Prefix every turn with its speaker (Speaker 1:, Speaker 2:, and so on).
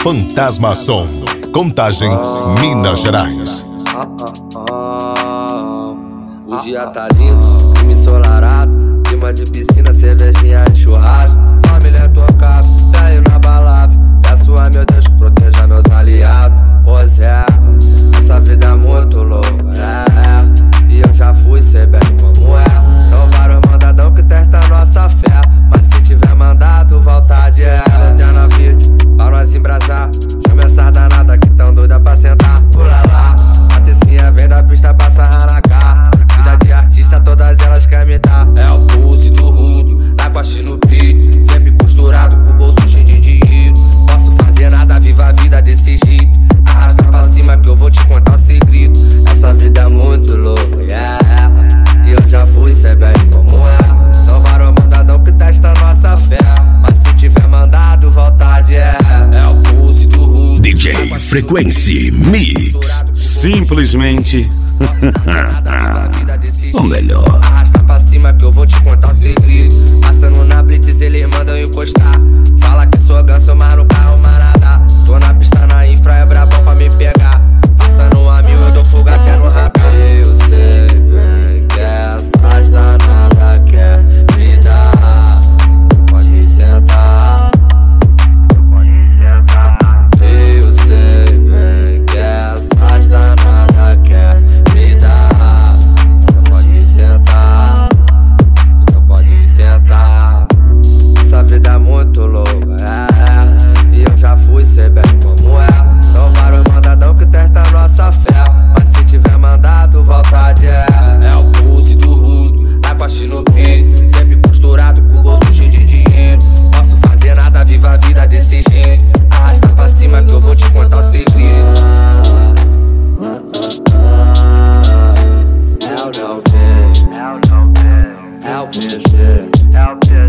Speaker 1: Fantasma Som, Contagem, Minas Gerais.
Speaker 2: O dia tá lindo, clima ensolarado, clima de piscina, cervejinha de churrasco. Família tocada, velho na balada. Peço a meu Deus que proteja meus aliados. Pois é, essa vida é muito louca, e eu já fui, sei bem como é. São vários mandadão que testam nossa fé, mas se tiver mandado, vontade é. Lanterna verde, pra nós embrasar. Chama essa danada que tão doida pra sentar. Pula lá, a tecinha vem da pista pra sarrar na cara. Vida de artista, todas elas querem me dar. É o pulse do rudo, tá com a no peito, sempre costurado, com o bolso cheio de dinheiro. Posso fazer nada, viva a vida desse jeito. Arrasta pra cima que eu vou te contar o segredo. Essa vida é muito louca, e eu já fui, sei bem como é. São vários mandadão que testam nossa fé, mas se tiver mandado, vontade é. É o pulse do rudo,
Speaker 1: DJ Frequency Mix.
Speaker 3: Simplesmente o melhor.
Speaker 2: Arrasta pra cima que eu vou te contar o segredo. Passando na blitz, eles mandam encostar. Fala que sou ganso, mas no carro manada. Tô na pista, na infra, é brabão pra me pegar. Passando a mil, eu dou fuga até no radar. Eu sei bem que essas danadas quer me dar. Pode sentar, pode sentar. Eu sei bem que essas danadas quer me dar. Pode sentar, pode sentar. Essa vida é muito louca, e eu já fui, sei bem como é. São vários mandadão que testam nossa fé, mas se tiver mandado, vontade é. É o pulse do rudo, tá com a no peito, sempre costurado, com o bolso cheio de dinheiro. Posso fazer nada, viva a vida desse jeito. Arrasta pra cima que eu vou te contar o segredo. É o PC.